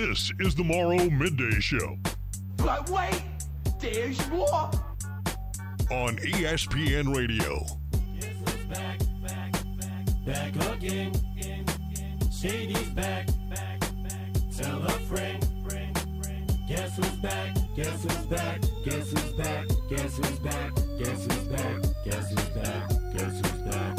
This is the Morrow Midday Show. But wait, there's more. On ESPN Radio. Guess who's back again. Shady's back. Tell a friend. Guess who's back? Guess who's back? Guess who's back? Guess who's back? Guess who's back? Guess who's back? Guess who's back?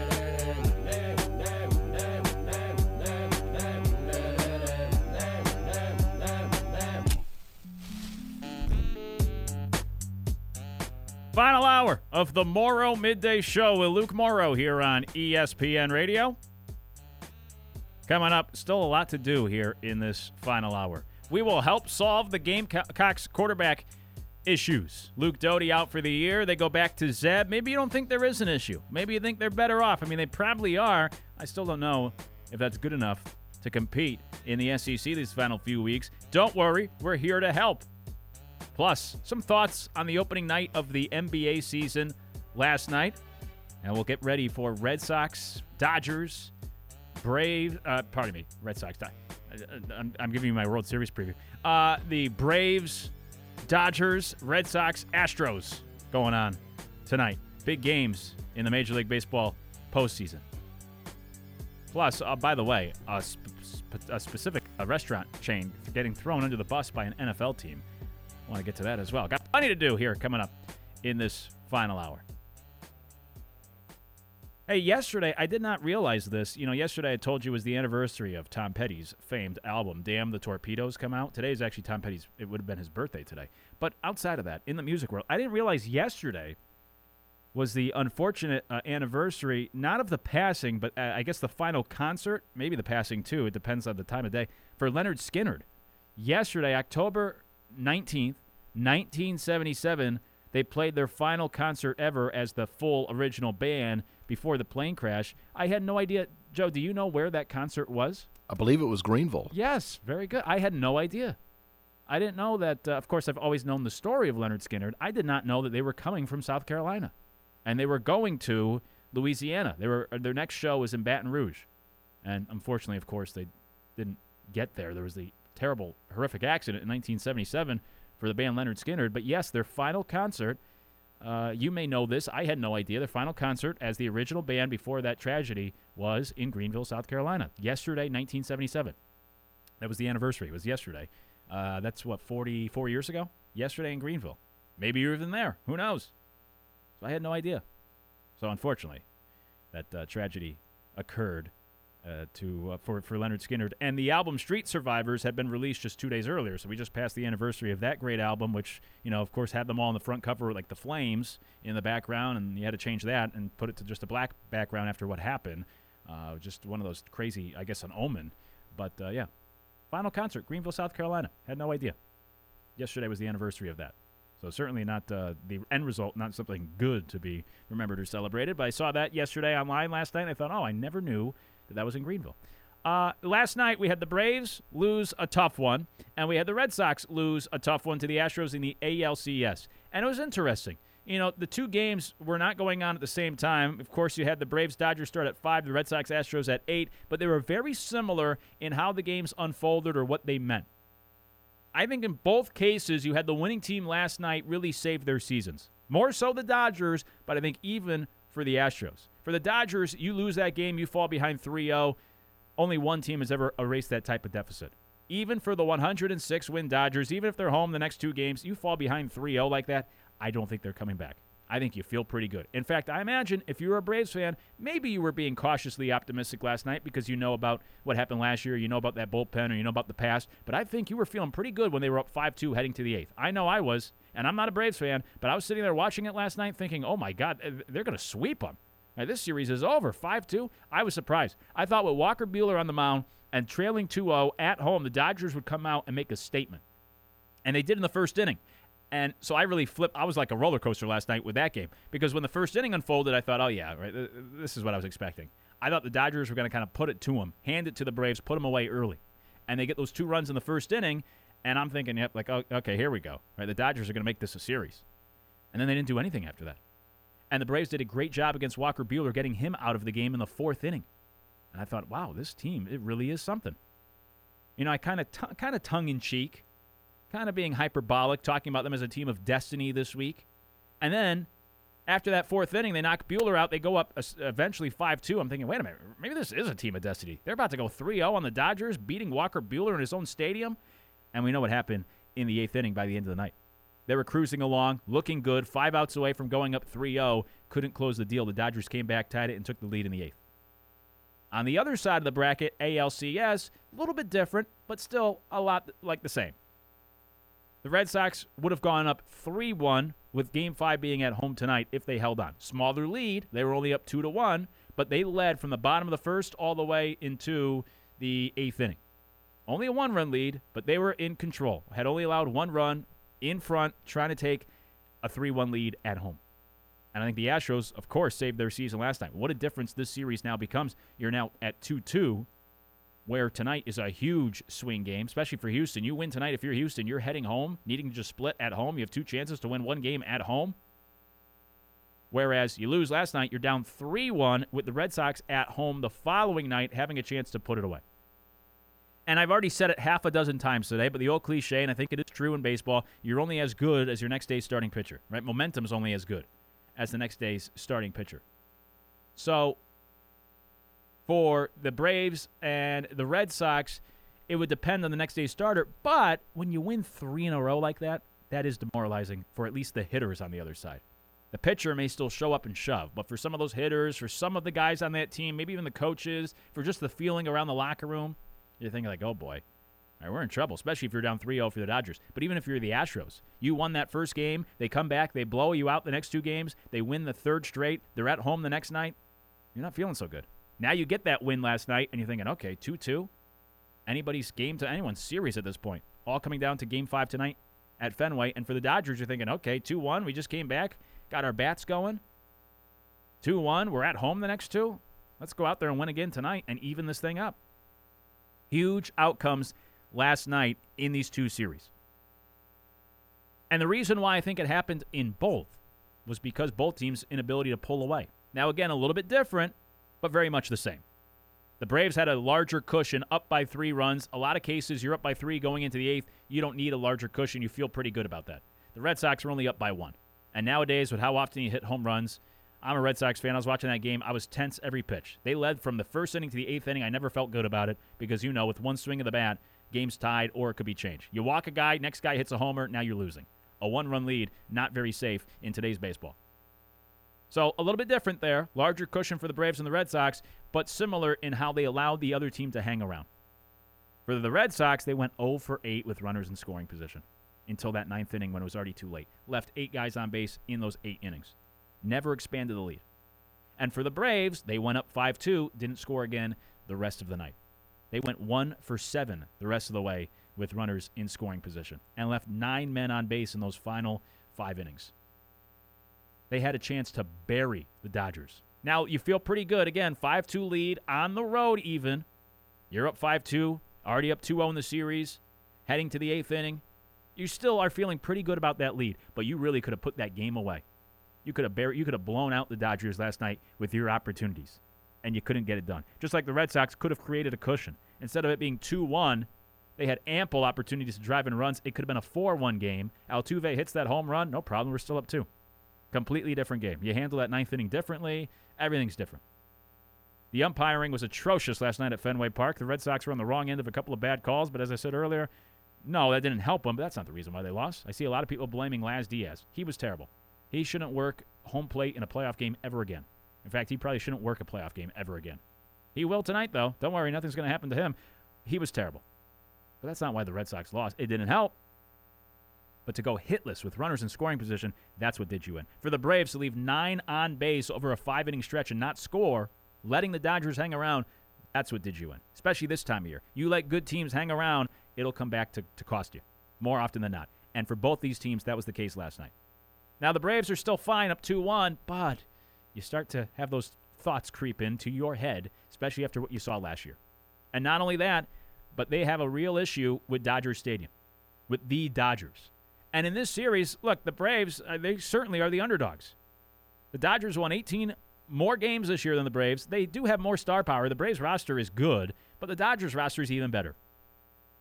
Final hour of the Morrow Midday Show with Luke Morrow here on ESPN Radio. Coming up, still a lot to do here in this final hour. We will help solve the Gamecocks quarterback issues. Luke Doty out for the year. They go back to Zeb. Maybe you don't think there is an issue. Maybe you think they're better off. I mean, they probably are. I still don't know if that's good enough to compete in the SEC these final few weeks. Don't worry, we're here to help. Plus, some thoughts on the opening night of the NBA season last night. And we'll get ready for Red Sox, Dodgers, Braves. Red Sox. I'm giving you my World Series preview. The Braves, Dodgers, Red Sox, Astros going on tonight. Big games in the Major League Baseball postseason. Plus, by the way, a specific restaurant chain getting thrown under the bus by an NFL team. I want to get to that as well. Got plenty to do here coming up in this final hour. Hey, yesterday, I did not realize this. Yesterday I told you was the anniversary of Tom Petty's famed album, Damn the Torpedoes, come out. Today is actually Tom Petty's, it would have been his birthday today. But outside of that, in the music world, I didn't realize yesterday was the unfortunate anniversary, not of the passing, but I guess the final concert, maybe the passing too, it depends on the time of day, for Leonard Skinner. Yesterday, October 19th, 1977, they played their final concert ever as the full original band before the plane crash. I had no idea. Joe, do you know where that concert was? I believe it was Greenville. Yes, very good. I had no idea. I didn't know that. Of course, I've always known the story of Leonard Skinner. I did not know that they were coming from South Carolina, and they were going to Louisiana. Their next show was in Baton Rouge, and unfortunately, of course, they didn't get there. There was the terrible, horrific accident in 1977 for the band Leonard Skinner. But yes, their final concert, you may know this, I had no idea, their final concert as the original band before that tragedy was in Greenville, South Carolina. Yesterday, 1977. That was the anniversary. It was yesterday. That's, 44 years ago? Yesterday in Greenville. Maybe you were even there. Who knows? So I had no idea. So unfortunately, that tragedy occurred for Leonard Skinner. And the album Street Survivors had been released just 2 days earlier, so we just passed the anniversary of that great album, which, of course, had them all on the front cover with, like, the flames in the background, and you had to change that and put it to just a black background after what happened. Just one of those crazy, I guess, an omen. But, yeah. Final concert, Greenville, South Carolina. Had no idea. Yesterday was the anniversary of that. So certainly not the end result, not something good to be remembered or celebrated. But I saw that yesterday online last night, and I thought, I never knew that was in Greenville. Last night, we had the Braves lose a tough one, and we had the Red Sox lose a tough one to the Astros in the ALCS. And it was interesting. The two games were not going on at the same time. Of course, you had the Braves-Dodgers start at 5, the Red Sox-Astros at 8, but they were very similar in how the games unfolded or what they meant. I think in both cases, you had the winning team last night really save their seasons. More so the Dodgers, but I think even for the Astros. For the Dodgers, you lose that game, you fall behind 3-0. Only one team has ever erased that type of deficit. Even for the 106-win Dodgers, even if they're home the next two games, you fall behind 3-0 like that, I don't think they're coming back. I think you feel pretty good. In fact, I imagine if you were a Braves fan, maybe you were being cautiously optimistic last night because you know about what happened last year, you know about that bullpen, or you know about the past. But I think you were feeling pretty good when they were up 5-2 heading to the 8th. I know I was, and I'm not a Braves fan, but I was sitting there watching it last night thinking, oh my God, they're going to sweep them. Now, this series is over, 5-2. I was surprised. I thought with Walker Buehler on the mound and trailing 2-0 at home, the Dodgers would come out and make a statement. And they did in the first inning. And so I really flipped. I was like a roller coaster last night with that game because when the first inning unfolded, I thought, oh, yeah, right, this is what I was expecting. I thought the Dodgers were going to kind of put it to them, hand it to the Braves, put them away early. And they get those 2 runs in the first inning, and I'm thinking, yep, like, oh, okay, here we go. Right, the Dodgers are going to make this a series. And then they didn't do anything after that. And the Braves did a great job against Walker Buehler, getting him out of the game in the 4th inning. And I thought, wow, this team, it really is something. I kind of tongue-in-cheek, kind of being hyperbolic, talking about them as a team of destiny this week. And then after that fourth inning, they knock Buehler out. They go up eventually 5-2. I'm thinking, wait a minute, maybe this is a team of destiny. They're about to go 3-0 on the Dodgers, beating Walker Buehler in his own stadium. And we know what happened in the eighth inning by the end of the night. They were cruising along, looking good, 5 outs away from going up 3-0. Couldn't close the deal. The Dodgers came back, tied it, and took the lead in the eighth. On the other side of the bracket, ALCS, a little bit different, but still a lot like the same. The Red Sox would have gone up 3-1 with Game 5 being at home tonight if they held on. Smaller lead. They were only up 2-1, but they led from the bottom of the first all the way into the eighth inning. Only a 1-run lead, but they were in control. Had only allowed 1 run in front, trying to take a 3-1 lead at home. And I think the Astros, of course, saved their season last time. What a difference this series now becomes. You're now at 2-2, where tonight is a huge swing game, especially for Houston. You win tonight if you're Houston, you're heading home, needing to just split at home. You have 2 chances to win 1 game at home. Whereas you lose last night, you're down 3-1 with the Red Sox at home the following night, having a chance to put it away. And I've already said it half a dozen times today, but the old cliche, and I think it is true in baseball, you're only as good as your next day's starting pitcher, right? Momentum is only as good as the next day's starting pitcher. So for the Braves and the Red Sox, it would depend on the next day's starter. But when you win 3 in a row like that, that is demoralizing for at least the hitters on the other side. The pitcher may still show up and shove, but for some of those hitters, for some of the guys on that team, maybe even the coaches, for just the feeling around the locker room, you're thinking like, oh boy, all right, we're in trouble, especially if you're down 3-0 for the Dodgers. But even if you're the Astros, you won that first game, they come back, they blow you out the next 2 games, they win the third straight, they're at home the next night, you're not feeling so good. Now you get that win last night, and you're thinking, okay, 2-2, anybody's game to anyone's series at this point. All coming down to Game 5 tonight at Fenway. And for the Dodgers, you're thinking, okay, 2-1, we just came back, got our bats going. 2-1, we're at home the next 2. Let's go out there and win again tonight and even this thing up. Huge outcomes last night in these 2 series. And the reason why I think it happened in both was because both teams' inability to pull away. Now, again, a little bit different, but very much the same. The Braves had a larger cushion, up by 3 runs. A lot of cases, you're up by 3 going into the 8th. You don't need a larger cushion. You feel pretty good about that. The Red Sox were only up by 1. And nowadays, with how often you hit home runs, I'm a Red Sox fan. I was watching that game. I was tense every pitch. They led from the first inning to the 8th inning. I never felt good about it because, with one swing of the bat, game's tied or it could be changed. You walk a guy, next guy hits a homer, now you're losing. A 1-run lead, not very safe in today's baseball. So a little bit different there. Larger cushion for the Braves and the Red Sox, but similar in how they allowed the other team to hang around. For the Red Sox, they went 0 for 8 with runners in scoring position until that 9th inning when it was already too late. Left 8 guys on base in those 8 innings. Never expanded the lead. And for the Braves, they went up 5-2, didn't score again the rest of the night. They went 1 for 7 the rest of the way with runners in scoring position and left 9 men on base in those final 5 innings. They had a chance to bury the Dodgers. Now, you feel pretty good. Again, 5-2 lead on the road even. You're up 5-2, already up 2-0 in the series, heading to the 8th inning. You still are feeling pretty good about that lead, but you really could have put that game away. You could have blown out the Dodgers last night with your opportunities, and you couldn't get it done. Just like the Red Sox could have created a cushion. Instead of it being 2-1, they had ample opportunities to drive in runs. It could have been a 4-1 game. Altuve hits that home run. No problem. We're still up 2. Completely different game. You handle that 9th inning differently. Everything's different. The umpiring was atrocious last night at Fenway Park. The Red Sox were on the wrong end of a couple of bad calls, but as I said earlier, no, that didn't help them, but that's not the reason why they lost. I see a lot of people blaming Laz Diaz. He was terrible. He shouldn't work home plate in a playoff game ever again. In fact, he probably shouldn't work a playoff game ever again. He will tonight, though. Don't worry, nothing's going to happen to him. He was terrible. But that's not why the Red Sox lost. It didn't help. But to go hitless with runners in scoring position, that's what did you in. For the Braves to leave 9 on base over a 5-inning stretch and not score, letting the Dodgers hang around, that's what did you in, especially this time of year. You let good teams hang around, it'll come back to cost you more often than not. And for both these teams, that was the case last night. Now, the Braves are still fine up 2-1, but you start to have those thoughts creep into your head, especially after what you saw last year. And not only that, but they have a real issue with Dodger Stadium, with the Dodgers. And in this series, look, the Braves, they certainly are the underdogs. The Dodgers won 18 more games this year than the Braves. They do have more star power. The Braves roster is good, but the Dodgers roster is even better.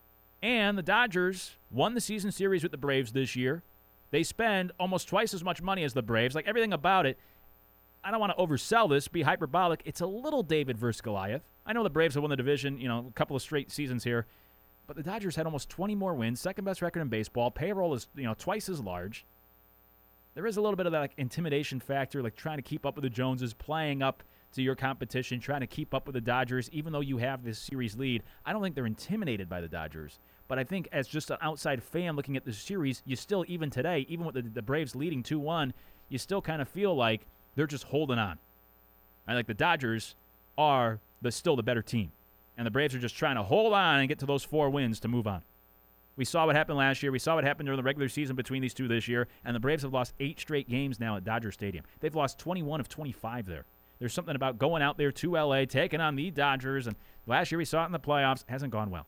And the Dodgers won the season series with the Braves this year. They spend almost twice as much money as the Braves. Like, everything about it, I don't want to oversell this, be hyperbolic. It's a little David versus Goliath. I know the Braves have won the division, a couple of straight seasons here. But the Dodgers had almost 20 more wins, second best record in baseball. Payroll is, twice as large. There is a little bit of that intimidation factor, like trying to keep up with the Joneses, playing up to your competition, trying to keep up with the Dodgers, even though you have this series lead. I don't think they're intimidated by the Dodgers. But I think as just an outside fan looking at this series, you still, even today, even with the Braves leading 2-1, you still kind of feel like they're just holding on. And like the Dodgers are still the better team. And the Braves are just trying to hold on and get to those 4 wins to move on. We saw what happened last year. We saw what happened during the regular season between these two this year. And the Braves have lost 8 straight games now at Dodger Stadium. They've lost 21 of 25 there. There's something about going out there to L.A., taking on the Dodgers. And last year we saw it in the playoffs. Hasn't gone well.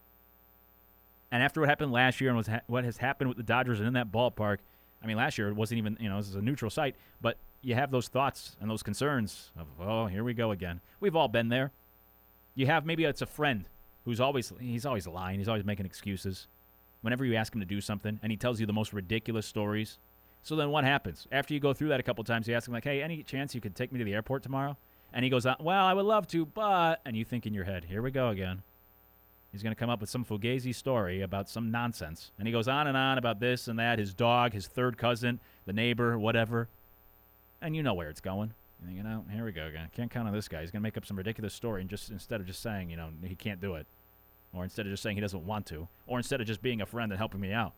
And after what happened last year and what has happened with the Dodgers and in that ballpark, I mean, last year it wasn't even, this is a neutral site. But you have those thoughts and those concerns of, oh, here we go again. We've all been there. You have, maybe it's a friend he's always lying. He's always making excuses. Whenever you ask him to do something, and he tells you the most ridiculous stories. So then what happens? After you go through that a couple times, you ask him, like, hey, any chance you could take me to the airport tomorrow? And he goes, well, I would love to, but... And you think in your head, here we go again. He's going to come up with some fugazi story about some nonsense. And he goes on and on about this and that, his dog, his third cousin, the neighbor, whatever. And you know where it's going. You think, here we go again. Can't count on this guy. He's going to make up some ridiculous story and just instead of just saying, he can't do it. Or instead of just saying he doesn't want to. Or instead of just being a friend and helping me out.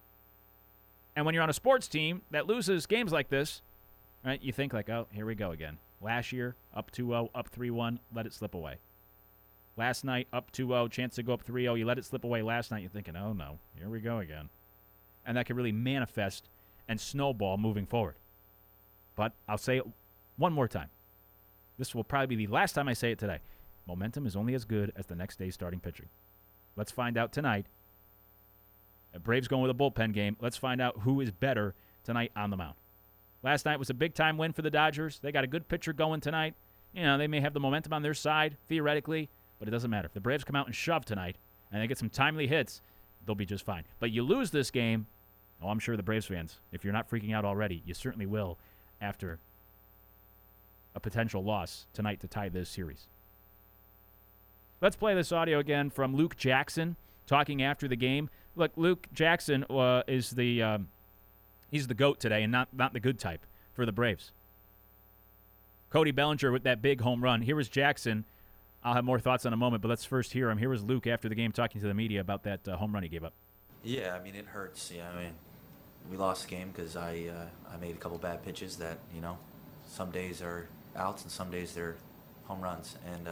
And when you're on a sports team that loses games like this, right, you think like, oh, here we go again. Last year, up 2-0, up 3-1, let it slip away. Last night, up 2-0, chance to go up 3-0, you let it slip away last night, you're thinking, oh no, here we go again. And that can really manifest and snowball moving forward. But I'll say it one more time. This will probably be the last time I say it today. Momentum is only as good as the next day's starting pitching. Let's find out tonight. Braves going with a bullpen game. Let's find out who is better tonight on the mound. Last night was a big-time win for the Dodgers. They got a good pitcher going tonight. They may have the momentum on their side, theoretically, but it doesn't matter. If the Braves come out and shove tonight and they get some timely hits, they'll be just fine. But you lose this game, I'm sure the Braves fans, if you're not freaking out already, you certainly will after a potential loss tonight to tie this series. Let's play this audio again from Luke Jackson talking after the game. Look, Luke Jackson is he's the GOAT today and not the good type for the Braves. Cody Bellinger with that big home run. Here was Jackson. I'll have more thoughts in a moment, but let's first hear him. Here was Luke after the game talking to the media about that home run he gave up. Yeah, I mean, it hurts. Yeah, I mean, we lost the game because I made a couple bad pitches that, some days are outs and some days they're home runs. And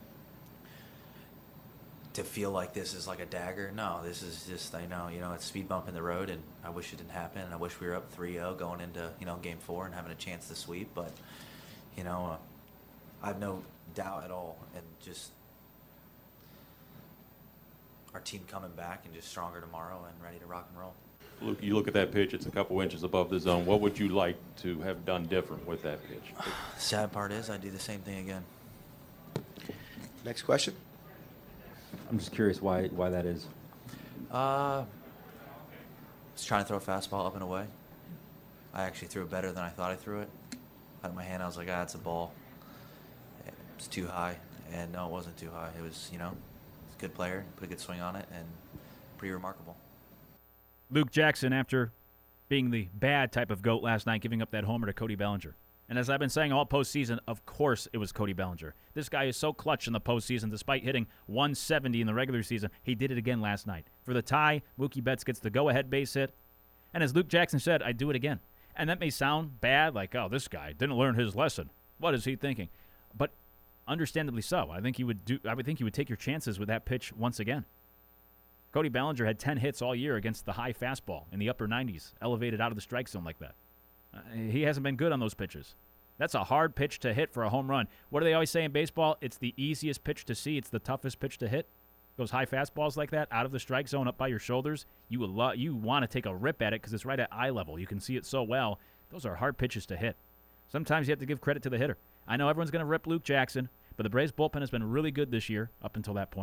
to feel like this is like a dagger, no, this is just, it's speed bump in the road, and I wish it didn't happen. And I wish we were up 3-0 going into, Game 4 and having a chance to sweep. But, I have no doubt at all, and just our team coming back and just stronger tomorrow and ready to rock and roll. Luke, you look at that pitch, it's a couple inches above the zone. What would you like to have done different with that pitch? Sad part is I do the same thing again. Next question. I'm just curious why that is. Was trying to throw a fastball up and away. I actually threw it better than I thought I threw it. Out of my hand, I was like, it's a ball. It's too high. And no, it wasn't too high. It was, it's a good player, put a good swing on it, and pretty remarkable. Luke Jackson, after being the bad type of GOAT last night, giving up that homer to Cody Bellinger. And as I've been saying all postseason, of course it was Cody Bellinger. This guy is so clutch in the postseason. Despite hitting 170 in the regular season, he did it again last night. For the tie, Mookie Betts gets the go-ahead base hit. And as Luke Jackson said, I'd do it again. And that may sound bad, like, oh, this guy didn't learn his lesson. What is he thinking? But understandably so. I would think you would take your chances with that pitch once again. Cody Bellinger had 10 hits all year against the high fastball in the upper 90s, elevated out of the strike zone like that. He hasn't been good on those pitches. That's a hard pitch to hit for a home run. What do they always say in baseball? It's the easiest pitch to see. It's the toughest pitch to hit. Those high fastballs like that, out of the strike zone, up by your shoulders, you want to take a rip at it because it's right at eye level. You can see it so well. Those are hard pitches to hit. Sometimes you have to give credit to the hitter. I know everyone's going to rip Luke Jackson, but the Braves bullpen has been really good this year up until that point.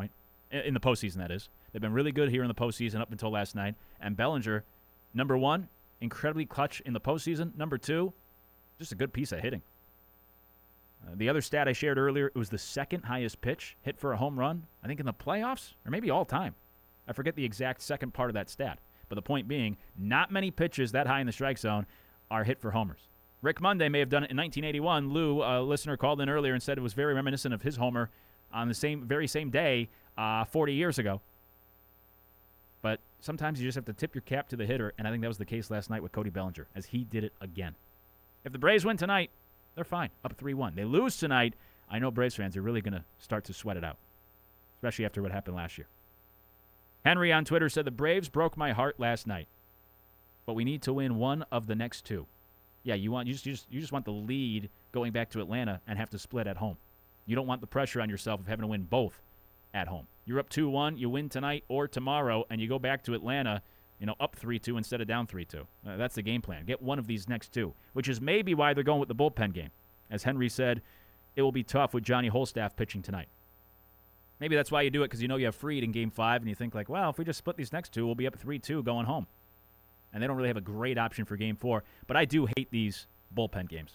in the postseason, that is. They've been really good here in the postseason up until last night. And Bellinger, number one, incredibly clutch in the postseason. Number two, just a good piece of hitting. The other stat I shared earlier, it was the second highest pitch hit for a home run, I think in the playoffs, or maybe all time. I forget the exact second part of that stat. But the point being, not many pitches that high in the strike zone are hit for homers. Rick Monday may have done it in 1981. Lou, a listener, called in earlier and said it was very reminiscent of his homer on the very same day 40 years ago. But sometimes you just have to tip your cap to the hitter, and I think that was the case last night with Cody Bellinger, as he did it again. If the Braves win tonight, they're fine, up 3-1. They lose tonight, I know Braves fans are really going to start to sweat it out, especially after what happened last year. Henry on Twitter said, the Braves broke my heart last night, but we need to win one of the next two. Yeah, you just want the lead going back to Atlanta and have to split at home. You don't want the pressure on yourself of having to win both at home. You're up 2-1, you win tonight or tomorrow, and you go back to Atlanta, up 3-2 instead of down 3-2. That's the game plan. Get one of these next two, which is maybe why they're going with the bullpen game. As Henry said, it will be tough with Johnny Holstaff pitching tonight. Maybe that's why you do it, because you know you have Fried in Game 5, and you think, well, if we just split these next two, we'll be up 3-2 going home. And they don't really have a great option for Game 4. But I do hate these bullpen games.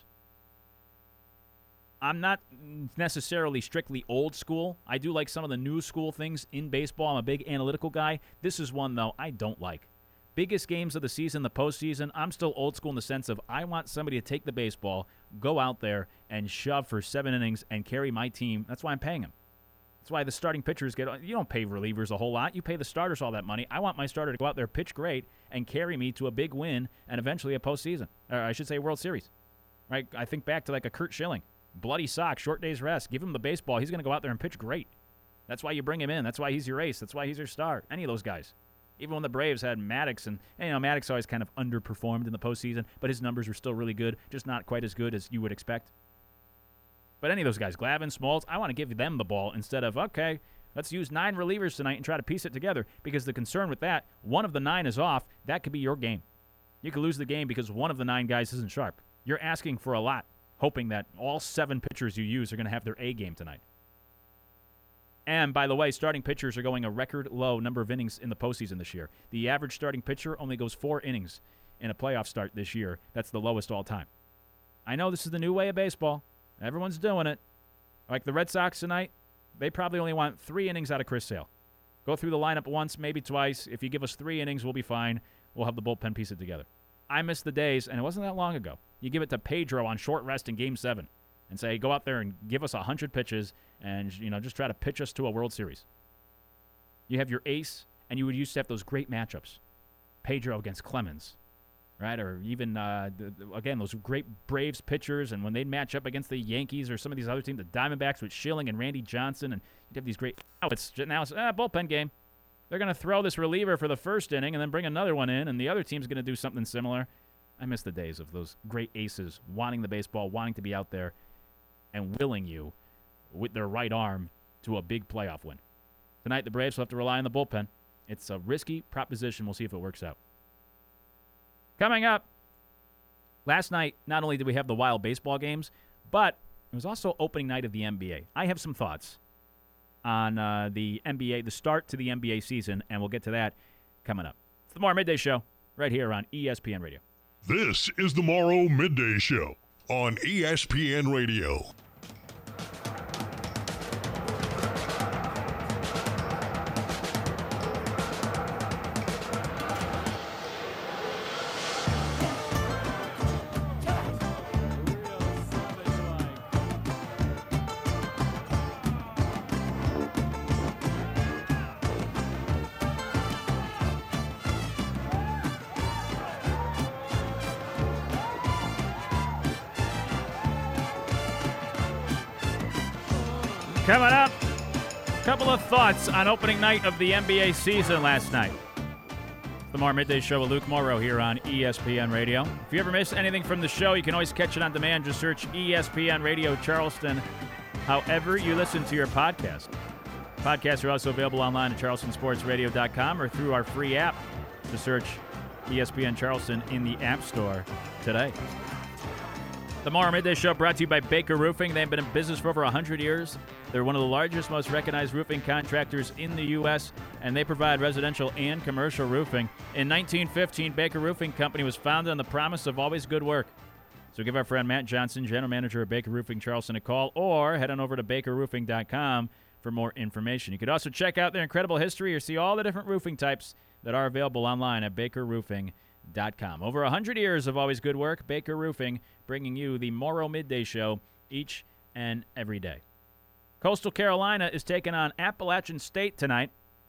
I'm not necessarily strictly old school. I do like some of the new school things in baseball. I'm a big analytical guy. This is one, though, I don't like. Biggest games of the season, the postseason, I'm still old school in the sense of I want somebody to take the baseball, go out there, and shove for 7 innings and carry my team. That's why I'm paying them. That's why the starting pitchers you don't pay relievers a whole lot. You pay the starters all that money. I want my starter to go out there, pitch great, and carry me to a big win and eventually a postseason. Or I should say World Series. Right? I think back to like a Kurt Schilling. Bloody sock, short day's rest. Give him the baseball. He's going to go out there and pitch great. That's why you bring him in. That's why he's your ace. That's why he's your star. Any of those guys. Even when the Braves had Maddox, and Maddox always kind of underperformed in the postseason, but his numbers were still really good, just not quite as good as you would expect. But any of those guys, Glavine, Smoltz, I want to give them the ball instead of, okay, let's use 9 relievers tonight and try to piece it together. Because the concern with that, one of the 9 is off. That could be your game. You could lose the game because one of the 9 guys isn't sharp. You're asking for a lot, hoping that all 7 pitchers you use are going to have their A game tonight. And, by the way, starting pitchers are going a record low number of innings in the postseason this year. The average starting pitcher only goes 4 innings in a playoff start this year. That's the lowest all time. I know this is the new way of baseball. Everyone's doing it. Like the Red Sox tonight, they probably only want 3 innings out of Chris Sale. Go through the lineup once, maybe twice. If you give us 3 innings, we'll be fine. We'll have the bullpen piece it together. I miss the days, and it wasn't that long ago. You give it to Pedro on short rest in Game 7 and say, go out there and give us 100 pitches and, just try to pitch us to a World Series. You have your ace, and you would used to have those great matchups. Pedro against Clemens. Right, or even, again, those great Braves pitchers, and when they'd match up against the Yankees or some of these other teams, the Diamondbacks with Schilling and Randy Johnson, and you'd have these great, now it's bullpen game. They're going to throw this reliever for the first inning and then bring another one in, and the other team's going to do something similar. I miss the days of those great aces wanting the baseball, wanting to be out there, and willing you with their right arm to a big playoff win. Tonight, the Braves will have to rely on the bullpen. It's a risky proposition. We'll see if it works out. Coming up, last night, not only did we have the wild baseball games, but it was also opening night of the NBA. I have some thoughts on the NBA, the start to the NBA season, and we'll get to that coming up. It's the Morrow Midday Show right here on ESPN Radio. This is the Morrow Midday Show on ESPN Radio. Coming up, a couple of thoughts on opening night of the NBA season last night. The Morrow Midday Show with Luke Morrow here on ESPN Radio. If you ever miss anything from the show, you can always catch it on demand. Just search ESPN Radio Charleston, however you listen to your podcast. Podcasts are also available online at charlestonsportsradio.com or through our free app. Just search ESPN Charleston in the App Store today. The Morrow Midday Show brought to you by Baker Roofing. They've been in business for over 100 years. They're one of the largest, most recognized roofing contractors in the U.S., and they provide residential and commercial roofing. In 1915, Baker Roofing Company was founded on the promise of always good work. So give our friend Matt Johnson, general manager of Baker Roofing Charleston, a call, or head on over to bakerroofing.com for more information. You could also check out their incredible history or see all the different roofing types that are available online at bakerroofing.com. Over 100 years of always good work, Baker Roofing bringing you the Morrow Midday Show each and every day. Coastal Carolina is taking on Appalachian State tonight,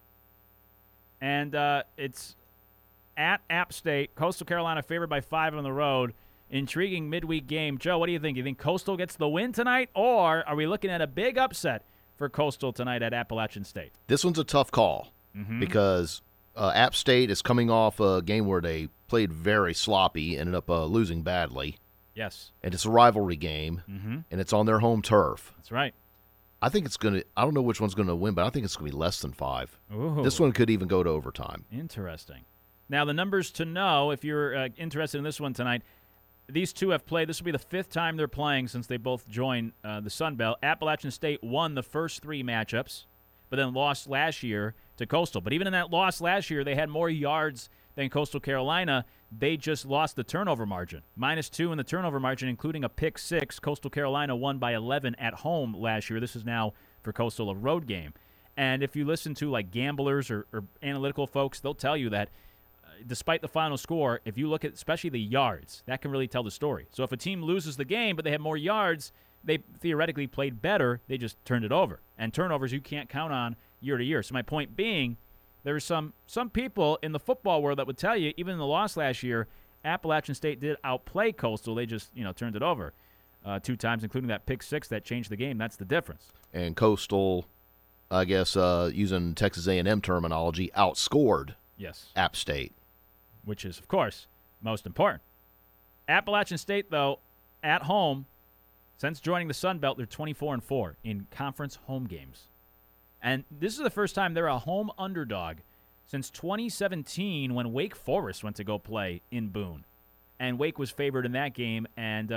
and it's at App State. Coastal Carolina favored by 5 on the road. Intriguing midweek game. Joe, what do you think? You think Coastal gets the win tonight, or are we looking at a big upset for Coastal tonight at Appalachian State? This one's a tough call because App State is coming off a game where they played very sloppy, ended up losing badly. Yes. And it's a rivalry game, and it's on their home turf. That's right. I think it's going to – I don't know which one's going to win, but I think it's going to be less than 5. Ooh. This one could even go to overtime. Interesting. Now, the numbers to know, if you're interested in this one tonight, these two have played. This will be the 5th time they're playing since they both joined the Sun Belt. Appalachian State won the first 3 matchups, but then lost last year to Coastal. But even in that loss last year, they had more yards than Coastal Carolina. They just lost the turnover margin. -2 in the turnover margin, including a pick 6. Coastal Carolina won by 11 at home last year. This is now, for Coastal, a road game. And if you listen to, like, gamblers or analytical folks, they'll tell you that despite the final score, if you look at especially the yards, that can really tell the story. So if a team loses the game but they have more yards, they theoretically played better. They just turned it over. And turnovers you can't count on year to year. So my point being, there's some people in the football world that would tell you, even in the loss last year, Appalachian State did outplay Coastal. They just, turned it over 2 times, including that pick 6 that changed the game. That's the difference. And Coastal, I guess, using Texas A&M terminology, outscored App State. Which is, of course, most important. Appalachian State, though, at home, since joining the Sun Belt, they're 24-4 in conference home games. And this is the first time they're a home underdog since 2017 when Wake Forest went to go play in Boone. And Wake was favored in that game, and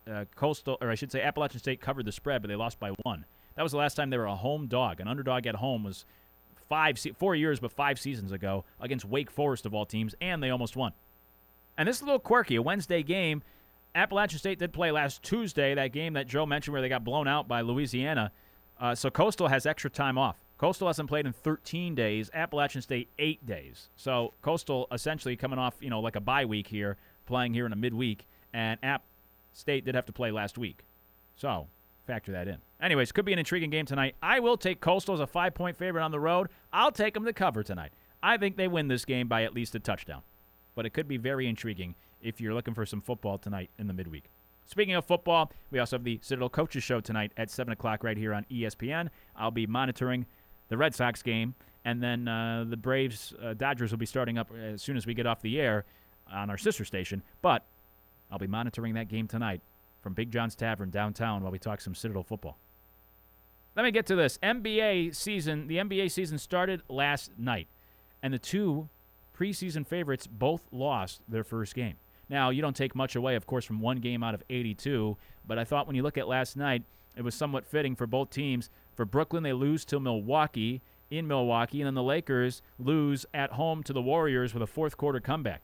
Appalachian State covered the spread, but they lost by 1. That was the last time they were a home dog. An underdog at home was 4 years, but 5 seasons ago against Wake Forest of all teams, and they almost won. And this is a little quirky, a Wednesday game. Appalachian State did play last Tuesday, that game that Joe mentioned where they got blown out by Louisiana. So Coastal has extra time off. Coastal hasn't played in 13 days. Appalachian State 8 days. So Coastal essentially coming off, like a bye week here, playing here in a midweek, and App State did have to play last week. So factor that in. Anyways, could be an intriguing game tonight. I will take Coastal as a 5-point favorite on the road. I'll take them to cover tonight. I think they win this game by at least a touchdown. But it could be very intriguing if you're looking for some football tonight in the midweek. Speaking of football, we also have the Citadel Coaches Show tonight at 7 o'clock right here on ESPN. I'll be monitoring the Red Sox game, and then the Braves-Dodgers will be starting up as soon as we get off the air on our sister station. But I'll be monitoring that game tonight from Big John's Tavern downtown while we talk some Citadel football. Let me get to this. The NBA season started last night, and the 2 preseason favorites both lost their first game. Now, you don't take much away, of course, from 1 game out of 82, but I thought when you look at last night, it was somewhat fitting for both teams. For Brooklyn, they lose to Milwaukee in Milwaukee, and then the Lakers lose at home to the Warriors with a fourth-quarter comeback.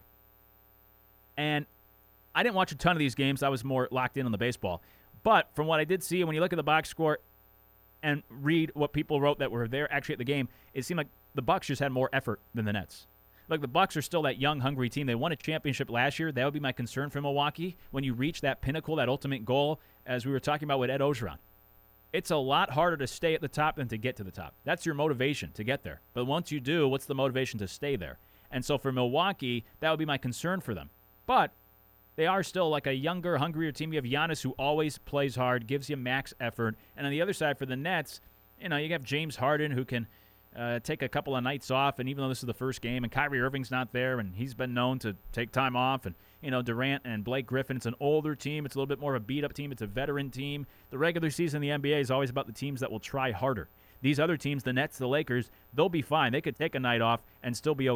And I didn't watch a ton of these games. I was more locked in on the baseball. But from what I did see, when you look at the box score and read what people wrote that were there actually at the game, it seemed like the Bucks just had more effort than the Nets. Like, the Bucks are still that young, hungry team. They won a championship last year. That would be my concern for Milwaukee. When you reach that pinnacle, that ultimate goal, as we were talking about with Ed Ogeron, it's a lot harder to stay at the top than to get to the top. That's your motivation to get there. But once you do, what's the motivation to stay there? And so for Milwaukee, that would be my concern for them. But they are still like a younger, hungrier team. You have Giannis, who always plays hard, gives you max effort. And on the other side for the Nets, you have James Harden, who can take a couple of nights off, and even though this is the first game, and Kyrie Irving's not there, and he's been known to take time off, and Durant and Blake Griffin, it's an older team. It's a little bit more of a beat-up team. It's a veteran team. The regular season in the NBA is always about the teams that will try harder. These other teams, the Nets, the Lakers, they'll be fine. They could take a night off and still be okay.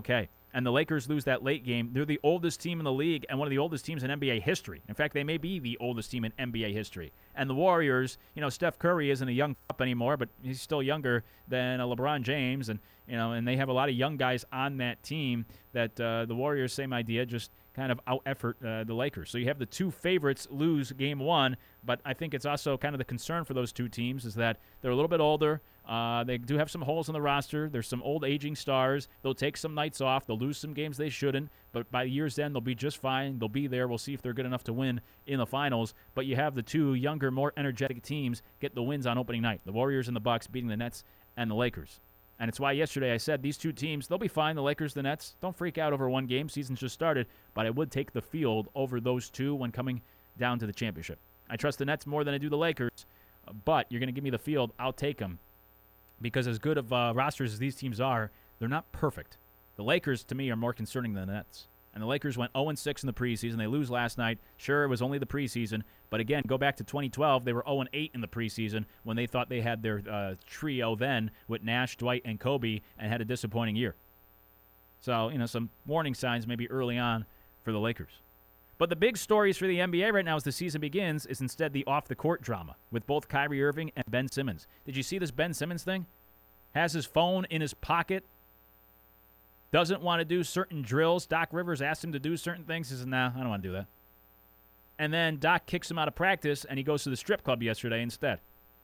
and the Lakers lose that late game, they're the oldest team in the league and one of the oldest teams in NBA history. In fact, they may be the oldest team in NBA history. And the Warriors, Steph Curry isn't a young pup anymore, but he's still younger than LeBron James, and they have a lot of young guys on that team. That the Warriors, same idea, just kind of out-effort the Lakers. So you have the two favorites lose game one, but I think it's also kind of the concern for those two teams is that they're a little bit older. They do have some holes in the roster. There's some old aging stars. They'll take some nights off. They'll lose some games they shouldn't, but by year's end, they'll be just fine. They'll be there. We'll see if they're good enough to win in the finals. But you have the two younger, more energetic teams get the wins on opening night. The Warriors and the Bucks beating the Nets and the Lakers. And it's why yesterday I said these two teams, they'll be fine, the Lakers, the Nets. Don't freak out over one game. Season's just started. But I would take the field over those two when coming down to the championship. I trust the Nets more than I do the Lakers, but you're going to give me the field. I'll take them. Because as good of rosters as these teams are, they're not perfect. The Lakers, to me, are more concerning than the Nets. And the Lakers went 0-6 in the preseason. They lose last night. Sure, it was only the preseason. But again, go back to 2012. They were 0-8 in the preseason when they thought they had their trio then with Nash, Dwight, and Kobe and had a disappointing year. So, some warning signs maybe early on for the Lakers. But the big stories for the NBA right now as the season begins is instead the off-the-court drama with both Kyrie Irving and Ben Simmons. Did you see this Ben Simmons thing? Has his phone in his pocket. Doesn't want to do certain drills. Doc Rivers asked him to do certain things. He says, nah, I don't want to do that. And then Doc kicks him out of practice, and he goes to the strip club yesterday instead.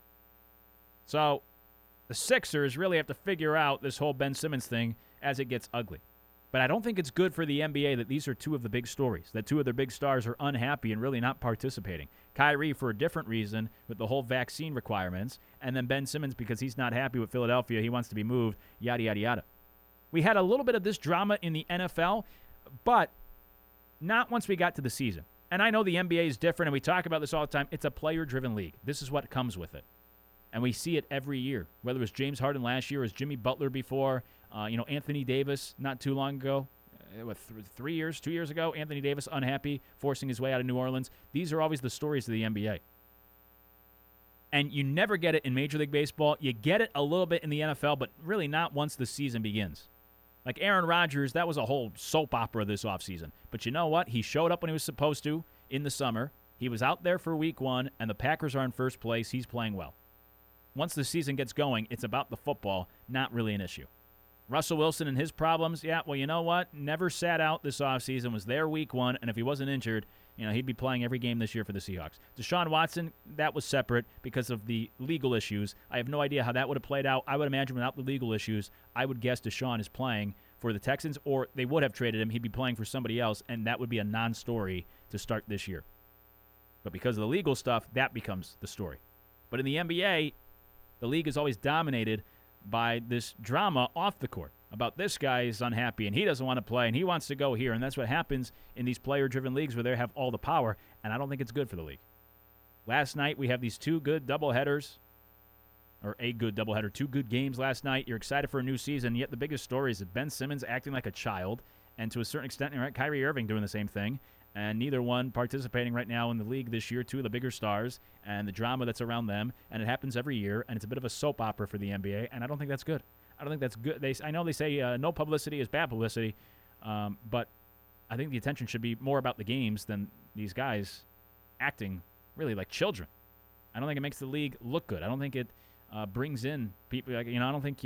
So the Sixers really have to figure out this whole Ben Simmons thing as it gets ugly. But I don't think it's good for the NBA that these are two of the big stories, that two of their big stars are unhappy and really not participating. Kyrie for a different reason with the whole vaccine requirements, and then Ben Simmons because he's not happy with Philadelphia. He wants to be moved, yada, yada, yada. We had a little bit of this drama in the NFL, but not once we got to the season. And I know the NBA is different, and we talk about this all the time. It's a player-driven league. This is what comes with it. And we see it every year, whether it was James Harden last year or Jimmy Butler before, Anthony Davis not too long ago, 2 years ago, Anthony Davis unhappy, forcing his way out of New Orleans. These are always the stories of the NBA. And you never get it in Major League Baseball. You get it a little bit in the NFL, but really not once the season begins. Like Aaron Rodgers, that was a whole soap opera this offseason. But you know what? He showed up when he was supposed to in the summer. He was out there for week one, and the Packers are in first place. He's playing well. Once the season gets going, it's about the football, not really an issue. Russell Wilson and his problems, yeah, well, you know what? Never sat out this offseason, was there week one, and if he wasn't injured, he'd be playing every game this year for the Seahawks. Deshaun Watson, that was separate because of the legal issues. I have no idea how that would have played out. I would imagine without the legal issues, I would guess Deshaun is playing for the Texans, or they would have traded him. He'd be playing for somebody else, and that would be a non-story to start this year. But because of the legal stuff, that becomes the story. But in the NBA, the league is always dominated by this drama off the court about this guy is unhappy and he doesn't want to play and he wants to go here. And that's what happens in these player-driven leagues where they have all the power, and I don't think it's good for the league. Last night, we have these two good doubleheaders, or a good doubleheader, two good games last night. You're excited for a new season, yet the biggest story is that Ben Simmons acting like a child, and to a certain extent, Kyrie Irving doing the same thing. And neither one participating right now in the league this year, two of the bigger stars, and the drama that's around them. And it happens every year, and it's a bit of a soap opera for the NBA, and I don't think that's good. I don't think that's good. I know they say no publicity is bad publicity, but I think the attention should be more about the games than these guys acting really like children. I don't think it makes the league look good. I don't think it brings in people. I don't think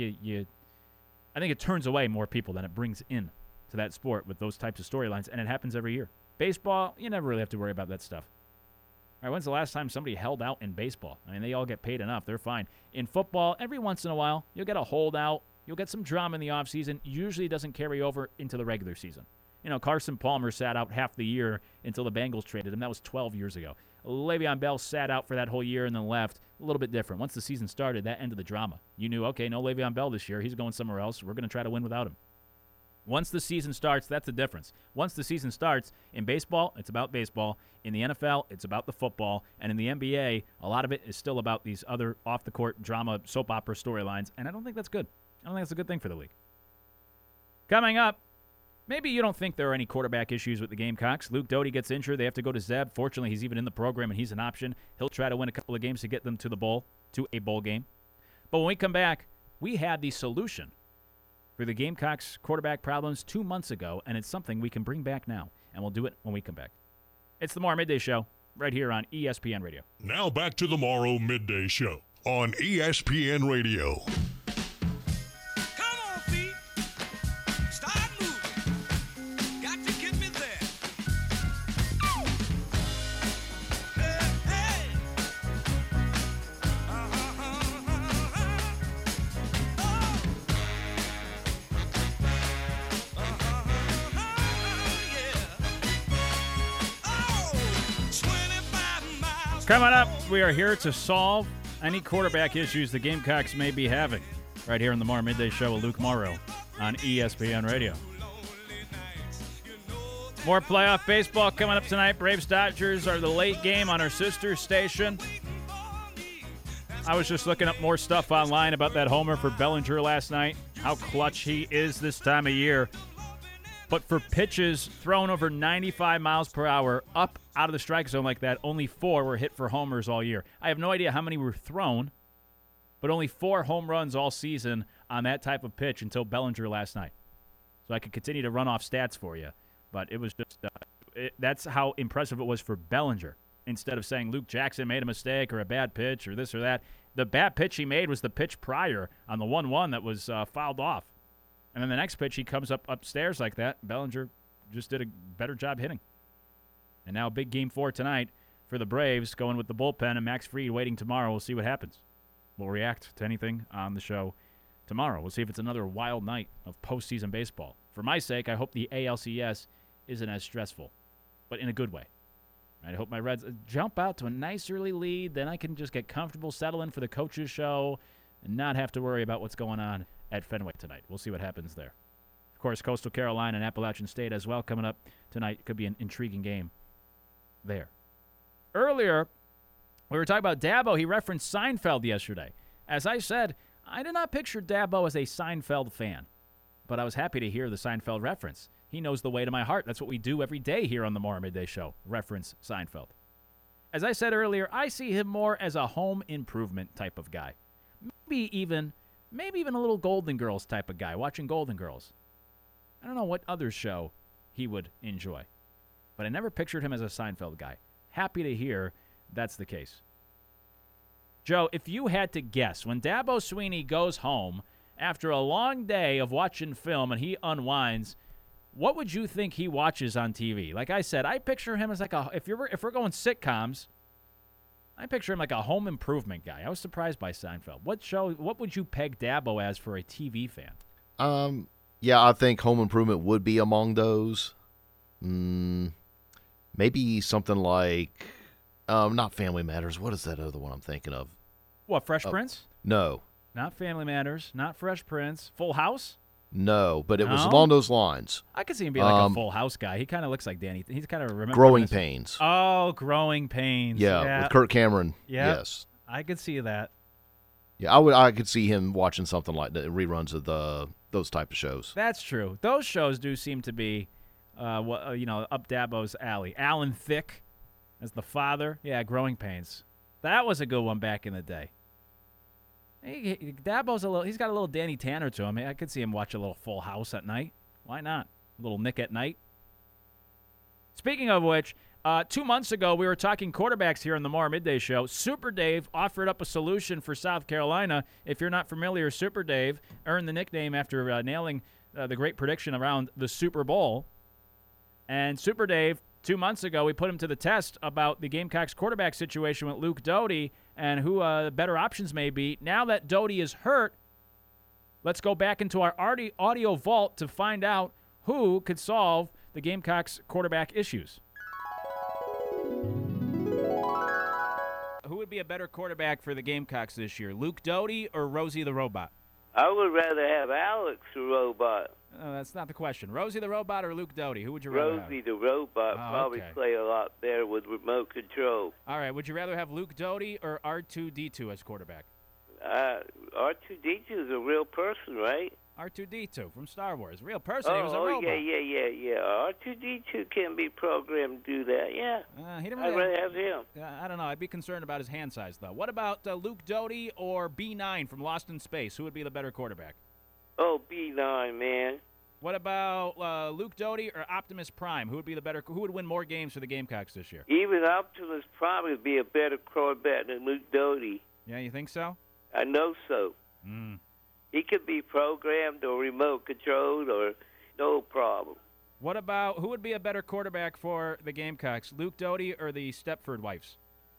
I think it turns away more people than it brings in to that sport with those types of storylines, and it happens every year. Baseball, you never really have to worry about that stuff. All right, when's the last time somebody held out in baseball? I mean, they all get paid enough. They're fine. In football, every once in a while, you'll get a holdout. You'll get some drama in the offseason. Usually it doesn't carry over into the regular season. Carson Palmer sat out half the year until the Bengals traded him. That was 12 years ago. Le'Veon Bell sat out for that whole year and then left. A little bit different. Once the season started, that ended the drama. You knew, okay, no Le'Veon Bell this year. He's going somewhere else. We're going to try to win without him. Once the season starts, that's the difference. Once the season starts, in baseball, it's about baseball. In the NFL, it's about the football. And in the NBA, a lot of it is still about these other off-the-court drama, soap opera storylines. And I don't think that's good. I don't think that's a good thing for the league. Coming up, maybe you don't think there are any quarterback issues with the Gamecocks. Luke Doty gets injured. They have to go to Zeb. Fortunately, he's even in the program, and he's an option. He'll try to win a couple of games to get them to a bowl game. But when we come back, we have the solution for the Gamecocks quarterback problems 2 months ago, and it's something we can bring back now, and we'll do it when we come back. It's the Morrow Midday Show right here on ESPN Radio. Now back to the Morrow Midday Show on ESPN Radio. Come on, feet. Start moving. Got to get me there. Hey, hey. Coming up, we are here to solve any quarterback issues the Gamecocks may be having right here in the Morrow Midday Show with Luke Morrow on ESPN Radio. More playoff baseball coming up tonight. Braves-Dodgers are the late game on our sister station. I was just looking up more stuff online about that homer for Bellinger last night, how clutch he is this time of year. But for pitches thrown over 95 miles per hour up out of the strike zone like that, only 4 were hit for homers all year. I have no idea how many were thrown, but only 4 home runs all season on that type of pitch until Bellinger last night. So I could continue to run off stats for you, but it was just that's how impressive it was for Bellinger. Instead of saying Luke Jackson made a mistake or a bad pitch or this or that, the bad pitch he made was the pitch prior on the 1-1 that was fouled off. And then the next pitch, he comes upstairs like that. Bellinger just did a better job hitting. And now big game 4 tonight for the Braves, going with the bullpen, and Max Fried waiting tomorrow. We'll see what happens. We'll react to anything on the show tomorrow. We'll see if it's another wild night of postseason baseball. For my sake, I hope the ALCS isn't as stressful, but in a good way. I hope my Reds jump out to a nice early lead. Then I can just get comfortable, settle in for the coaches' show, and not have to worry about what's going on at Fenway tonight. We'll see what happens there. Of course, Coastal Carolina and Appalachian State as well coming up tonight. Could be an intriguing game there. Earlier, we were talking about Dabo. He referenced Seinfeld yesterday. As I said, I did not picture Dabo as a Seinfeld fan, but I was happy to hear the Seinfeld reference. He knows the way to my heart. That's what we do every day here on the Morrow Midday Show, reference Seinfeld. As I said earlier, I see him more as a home improvement type of guy. Maybe even a little Golden Girls type of guy, watching Golden Girls. I don't know what other show he would enjoy, but I never pictured him as a Seinfeld guy. Happy to hear that's the case. Joe, if you had to guess, when Dabo Swinney goes home after a long day of watching film and he unwinds, what would you think he watches on TV? Like I said, I picture him as like if we're going sitcoms, I picture him like a home improvement guy. I was surprised by Seinfeld. What would you peg Dabo as for a TV fan? Yeah, I think Home Improvement would be among those. Maybe something like, not Family Matters. What is that other one I'm thinking of? What, Fresh Prince? No. Not Family Matters. Not Fresh Prince. Full House? No, but it was along those lines. I could see him being like a Full House guy. He kind of looks like Danny. He's kind of Growing Pains. Oh, Growing Pains. Yeah, with Kirk Cameron. Yeah. Yes. I could see that. Yeah, I could see him watching something like the reruns of those type of shows. That's true. Those shows do seem to be, up Dabo's alley. Alan Thicke as the father. Yeah, Growing Pains. That was a good one back in the day. Dabo's he's got a little Danny Tanner to him. I could see him watch a little Full House at night. Why not? A little Nick at Night. Speaking of which, 2 months ago, we were talking quarterbacks here on the Morrow Midday Show. Super Dave offered up a solution for South Carolina. If you're not familiar, Super Dave earned the nickname after nailing the great prediction around the Super Bowl. And Super Dave, 2 months ago, we put him to the test about the Gamecocks quarterback situation with Luke Doty and who the better options may be. Now that Doty is hurt, let's go back into our audio vault to find out who could solve the Gamecocks quarterback issues. Who would be a better quarterback for the Gamecocks this year, Luke Doty or Rosie the Robot? I would rather have Alex the Robot. That's not the question. Rosie the Robot or Luke Doty? Who would you rather have? Rosie the Robot probably play a lot better with remote control. All right. Would you rather have Luke Doty or R2-D2 as quarterback? R2-D2 is a real person, right? R2-D2 from Star Wars. Real person. He was a robot. Yeah. R2-D2 can be programmed to do that, yeah. I'd rather have him. I don't know. I'd be concerned about his hand size, though. What about Luke Doty or B9 from Lost in Space? Who would be the better quarterback? Oh, B9, man. What about Luke Doty or Optimus Prime? Who would win more games for the Gamecocks this year? Even Optimus Prime would be a better quarterback than Luke Doty. Yeah, you think so? I know so. He could be programmed or remote controlled or no problem. What about who would be a better quarterback for the Gamecocks, Luke Doty or the Stepford wives?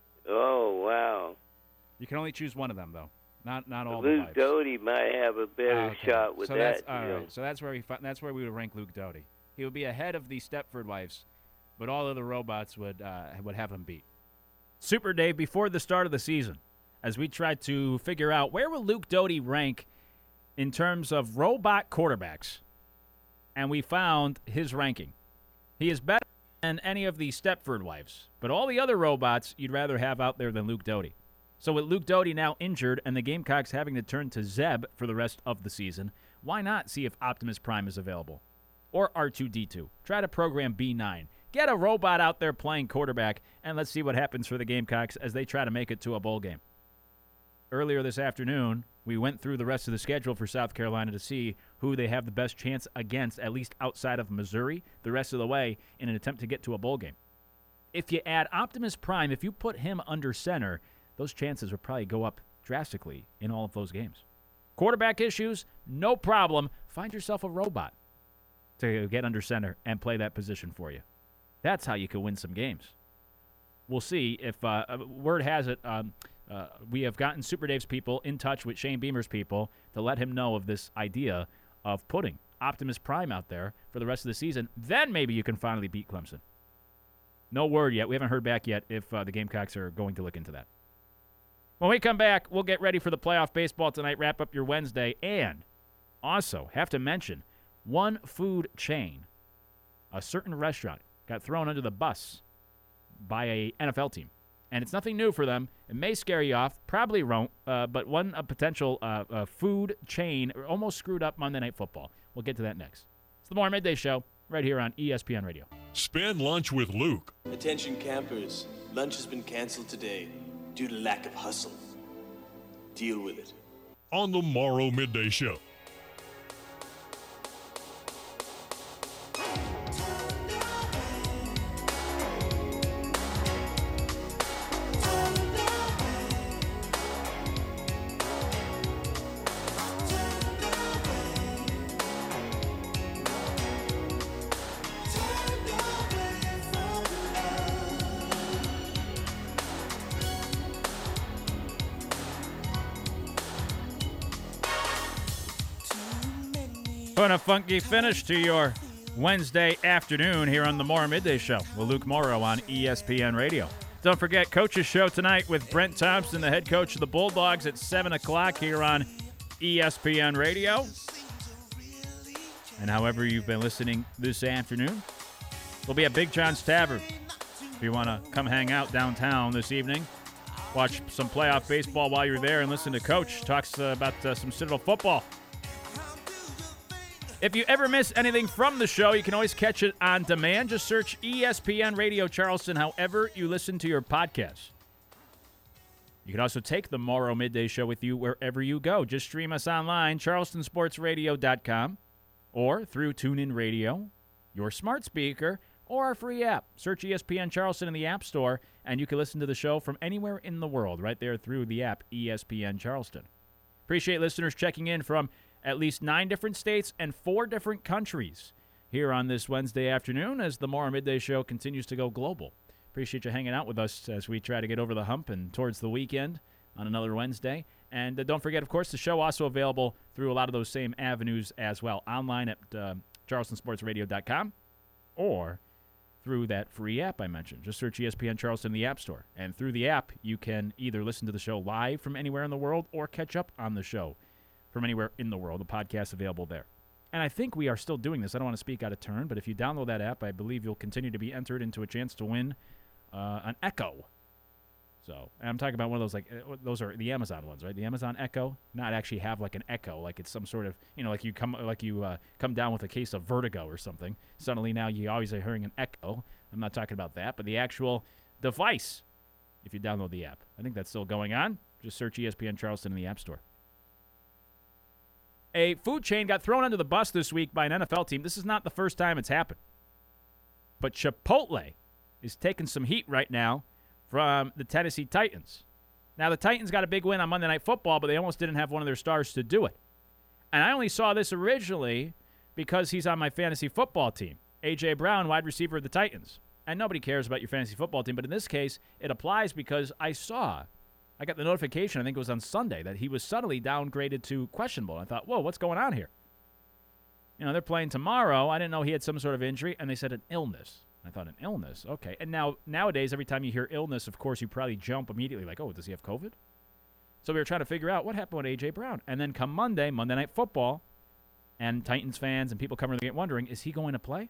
Oh, wow. You can only choose one of them, though. Not all the Luke wives. Doty might have a better shot with so that. All right. So that's where we would rank Luke Doty. He would be ahead of the Stepford wives, but all of the robots would have him beat. Super Dave, before the start of the season, as we tried to figure out where will Luke Doty rank in terms of robot quarterbacks, and we found his ranking. He is better than any of the Stepford wives, but all the other robots you'd rather have out there than Luke Doty. So with Luke Doty now injured and the Gamecocks having to turn to Zeb for the rest of the season, why not see if Optimus Prime is available? Or R2-D2. Try to program B9. Get a robot out there playing quarterback, and let's see what happens for the Gamecocks as they try to make it to a bowl game. Earlier this afternoon, we went through the rest of the schedule for South Carolina to see who they have the best chance against, at least outside of Missouri, the rest of the way in an attempt to get to a bowl game. If you add Optimus Prime, if you put him under center, those chances would probably go up drastically in all of those games. Quarterback issues, no problem. Find yourself a robot to get under center and play that position for you. That's how you can win some games. We'll see if word has it, we have gotten Super Dave's people in touch with Shane Beamer's people to let him know of this idea of putting Optimus Prime out there for the rest of the season. Then maybe you can finally beat Clemson. No word yet. We haven't heard back yet if the Gamecocks are going to look into that. When we come back, we'll get ready for the playoff baseball tonight, wrap up your Wednesday, and also have to mention one food chain, a certain restaurant, got thrown under the bus by a NFL team. And it's nothing new for them. It may scare you off, probably won't, but a potential food chain almost screwed up Monday Night Football. We'll get to that next. It's the More Midday Show right here on ESPN Radio. Spend lunch with Luke. Attention campers, lunch has been canceled today due to lack of hustle. Deal with it. On the Morrow Midday Show. Put a funky finish to your Wednesday afternoon here on the Morrow Midday Show with Luke Morrow on ESPN Radio. Don't forget Coach's Show tonight with Brent Thompson, the head coach of the Bulldogs, at 7 o'clock here on ESPN Radio. And however you've been listening this afternoon, we'll be at Big John's Tavern. If you want to come hang out downtown this evening, watch some playoff baseball while you're there and listen to Coach talks about some Citadel football. If you ever miss anything from the show, you can always catch it on demand. Just search ESPN Radio Charleston however you listen to your podcasts. You can also take the Morrow Midday Show with you wherever you go. Just stream us online, charlestonsportsradio.com, or through TuneIn Radio, your smart speaker, or our free app. Search ESPN Charleston in the App Store, and you can listen to the show from anywhere in the world right there through the app ESPN Charleston. Appreciate listeners checking in from at least 9 different states and 4 different countries here on this Wednesday afternoon as the Morrow Midday Show continues to go global. Appreciate you hanging out with us as we try to get over the hump and towards the weekend on another Wednesday. And don't forget, of course, the show also available through a lot of those same avenues as well, online at charlestonsportsradio.com or through that free app I mentioned. Just search ESPN Charleston in the App Store. And through the app, you can either listen to the show live from anywhere in the world or catch up on the show from anywhere in the world. The podcast available there. And I think we are still doing this. I don't want to speak out of turn, but if you download that app, I believe you'll continue to be entered into a chance to win an Echo. So, and I'm talking about one of those, like, those are the Amazon ones, right? The Amazon Echo, not actually have like an Echo, like it's some sort of, like you come down with a case of vertigo or something. Suddenly now you always are hearing an Echo. I'm not talking about that, but the actual device, if you download the app. I think that's still going on. Just search ESPN Charleston in the App Store. A food chain got thrown under the bus this week by an NFL team. This is not the first time it's happened. But Chipotle is taking some heat right now from the Tennessee Titans. Now, the Titans got a big win on Monday Night Football, but they almost didn't have one of their stars to do it. And I only saw this originally because he's on my fantasy football team. A.J. Brown, wide receiver of the Titans. And nobody cares about your fantasy football team, but in this case, it applies because I got the notification, I think it was on Sunday, that he was suddenly downgraded to questionable. I thought, whoa, what's going on here? You know, they're playing tomorrow. I didn't know he had some sort of injury, and they said an illness. I thought, an illness? Okay. And nowadays, every time you hear illness, of course, you probably jump immediately like, oh, does he have COVID? So we were trying to figure out what happened with A.J. Brown. And then come Monday Night Football, and Titans fans and people covering the game wondering, is he going to play?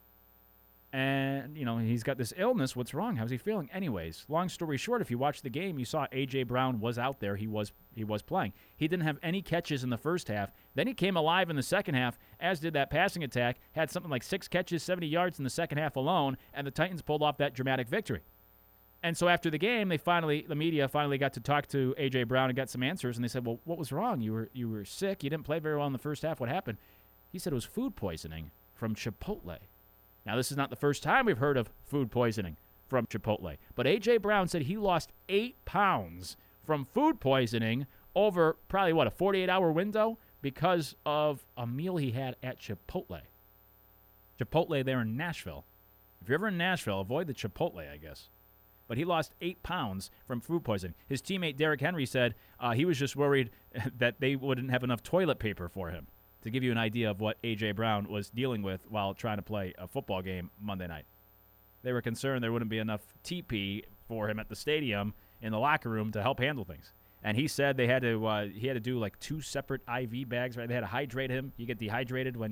And, you know, he's got this illness. What's wrong? How's he feeling? Anyways, long story short, if you watched the game, you saw A.J. Brown was out there. He was playing. He didn't have any catches in the first half. Then he came alive in the second half, as did that passing attack. Had something like 6 catches, 70 yards in the second half alone, and the Titans pulled off that dramatic victory. And so after the game, the media finally got to talk to A.J. Brown and got some answers, and they said, well, what was wrong? You were sick. You didn't play very well in the first half. What happened? He said it was food poisoning from Chipotle. Now, this is not the first time we've heard of food poisoning from Chipotle, but A.J. Brown said he lost 8 pounds from food poisoning over probably, a 48-hour window because of a meal he had at Chipotle. Chipotle there in Nashville. If you're ever in Nashville, avoid the Chipotle, I guess. But he lost 8 pounds from food poisoning. His teammate Derrick Henry said he was just worried that they wouldn't have enough toilet paper for him, to give you an idea of what A.J. Brown was dealing with while trying to play a football game Monday night. They were concerned there wouldn't be enough TP for him at the stadium in the locker room to help handle things. And he said he had to do like 2 separate IV bags, right? They had to hydrate him. You get dehydrated when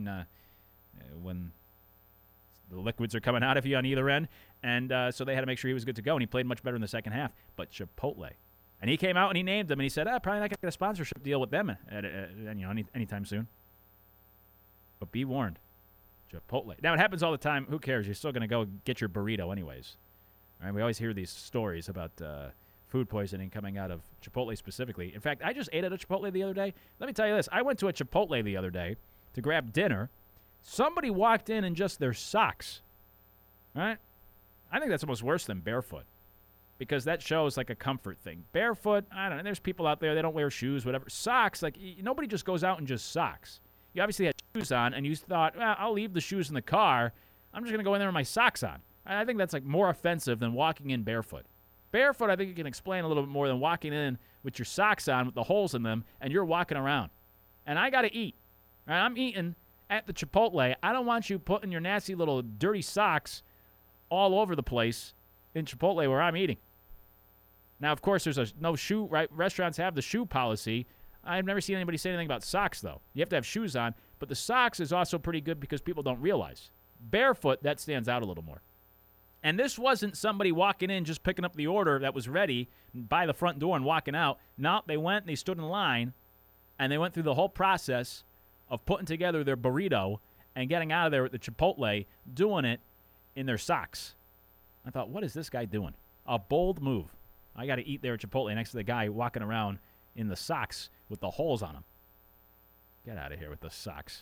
the liquids are coming out of you on either end. And so they had to make sure he was good to go, and he played much better in the second half. But Chipotle. And he came out and he named them, and he said, probably not going to get a sponsorship deal with them anytime soon. But be warned, Chipotle. Now, it happens all the time. Who cares? You're still going to go get your burrito anyways. All right, we always hear these stories about food poisoning coming out of Chipotle specifically. In fact, I just ate at a Chipotle the other day. Let me tell you this. I went to a Chipotle the other day to grab dinner. Somebody walked in just their socks. All right? I think that's almost worse than barefoot, because that shows like a comfort thing. Barefoot, I don't know. There's people out there, they don't wear shoes, whatever. Socks, like nobody just goes out and just socks. You obviously had shoes on, and you thought, well, I'll leave the shoes in the car. I'm just going to go in there with my socks on. I think that's like more offensive than walking in barefoot. Barefoot, I think you can explain a little bit more than walking in with your socks on with the holes in them, and you're walking around. And I got to eat. Right? I'm eating at the Chipotle. I don't want you putting your nasty little dirty socks all over the place in Chipotle where I'm eating. Now, of course, there's no shoe, right? Restaurants have the shoe policy. I've never seen anybody say anything about socks, though. You have to have shoes on, but the socks is also pretty good because people don't realize. Barefoot, that stands out a little more. And this wasn't somebody walking in, just picking up the order that was ready by the front door and walking out. No, they went and they stood in line, and they went through the whole process of putting together their burrito and getting out of there at the Chipotle, doing it in their socks. I thought, what is this guy doing? A bold move. I got to eat there at Chipotle next to the guy walking around in the socks with the holes on them. Get out of here with the socks.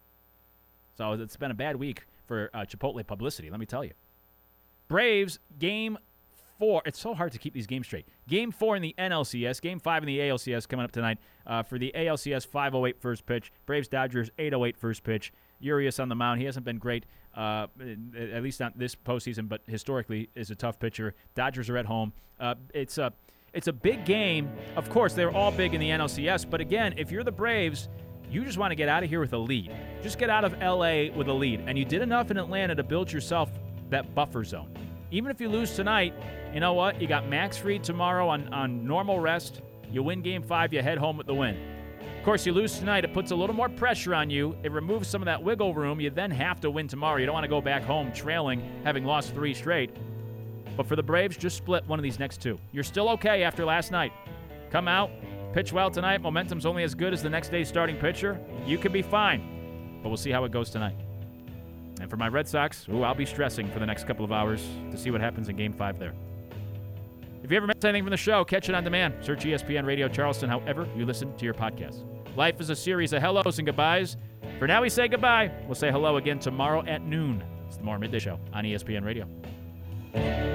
So it's been a bad week for Chipotle publicity, let me tell you. Braves, Game 4. It's so hard to keep these games straight. Game 4 in the NLCS, Game 5 in the ALCS coming up tonight. For the ALCS, 5:08 first pitch. Braves-Dodgers, 8:08 first pitch. Urias on the mound. He hasn't been great, at least not this postseason, but historically is a tough pitcher. Dodgers are at home. It's a big game. Of course, they're all big in the NLCS, but again, if you're the Braves, you just want to get out of here with a lead. Just get out of L.A. with a lead. And you did enough in Atlanta to build yourself that buffer zone. Even if you lose tonight, you know what? You got Max Fried tomorrow on normal rest. You win Game 5, you head home with the win. Of course, you lose tonight, it puts a little more pressure on you. It removes some of that wiggle room. You then have to win tomorrow. You don't want to go back home trailing, having lost 3 straight. But for the Braves, just split one of these next 2. You're still okay after last night. Come out, pitch well tonight. Momentum's only as good as the next day's starting pitcher. You could be fine, but we'll see how it goes tonight. And for my Red Sox, I'll be stressing for the next couple of hours to see what happens in Game 5 there. If you ever missed anything from the show, catch it on demand. Search ESPN Radio Charleston however you listen to your podcasts. Life is a series of hellos and goodbyes. For now, we say goodbye. We'll say hello again tomorrow at noon. It's the Tomorrow Midday Show on ESPN Radio.